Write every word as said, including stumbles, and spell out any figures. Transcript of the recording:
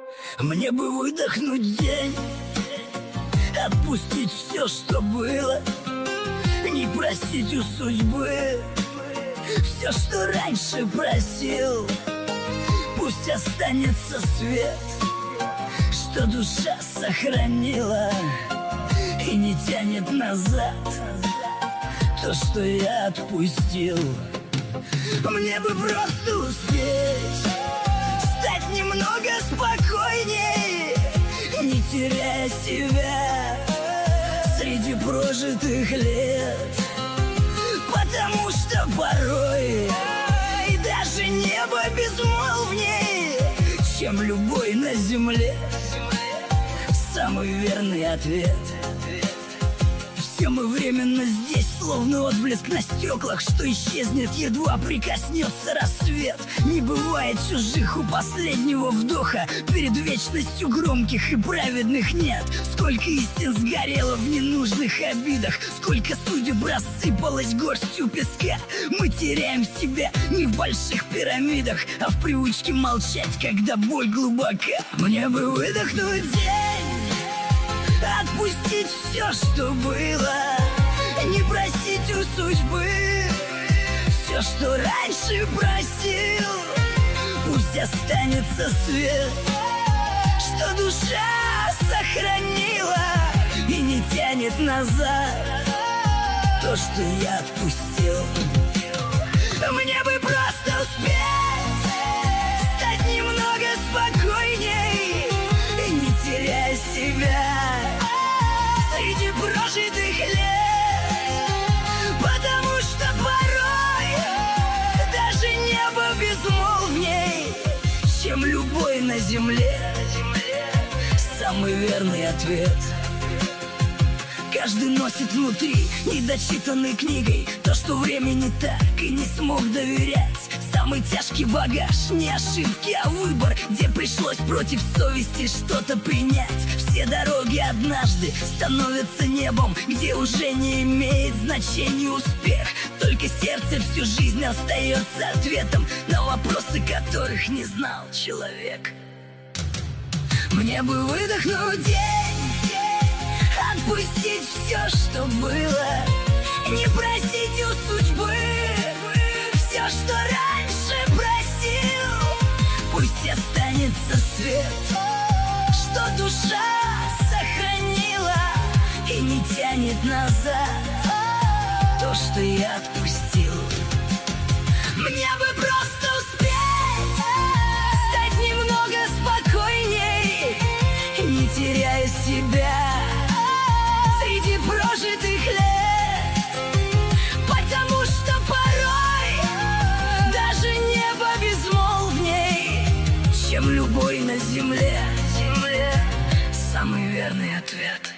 Мне бы выдохнуть день, отпустить все, что было, не просить у судьбы все, что раньше просил. Пусть останется свет, что душа сохранила, и не тянет назад то, что я отпустил. Мне бы просто успеть стать немного спокойней, не теряя себя среди прожитых лет. Потому что порой и даже небо безмолвней, чем любой на земле. Самый верный ответ. Все мы временно здесь, словно отблеск на стеклах, что исчезнет, едва прикоснется рассвет. Не бывает чужих у последнего вдоха, перед вечностью громких и праведных нет. Сколько истин сгорело в ненужных обидах, сколько судеб рассыпалось горстью песка. Мы теряем себя не в больших пирамидах, а в привычке молчать, когда боль глубока. Мне бы выдохнуть день, отпустить все, что было, не просить у судьбы все, что раньше просил. Пусть останется свет, что душа сохранила, и не тянет назад то, что я отпустил. Мне бы просто успеть стать немного спокойней, не теряя себя среди прожитых лет. Потому что порой даже небо безмолвней, чем любой на земле. Самый верный ответ. Каждый носит внутри недочитанной книгой то, что времени так и не смог доверять. Самый тяжкий багаж, не ошибки, а выбор, где пришлось против совести что-то принять. Все дороги однажды становятся небом, где уже не имеет значения успех. Только сердце всю жизнь остается ответом на вопросы, которых не знал человек. Мне бы выдохнуть день, отпустить все, что было, не просить у судьбы все, что раньше просил. Пусть останется свет, что душа сохранила, и не тянет назад то, что я отпустил. Мне бы просто успеть стать немного спокойней, не теряя себя среди прожитых лет. Потому что порой даже небо безмолвней, чем любой на земле. Самый верный ответ.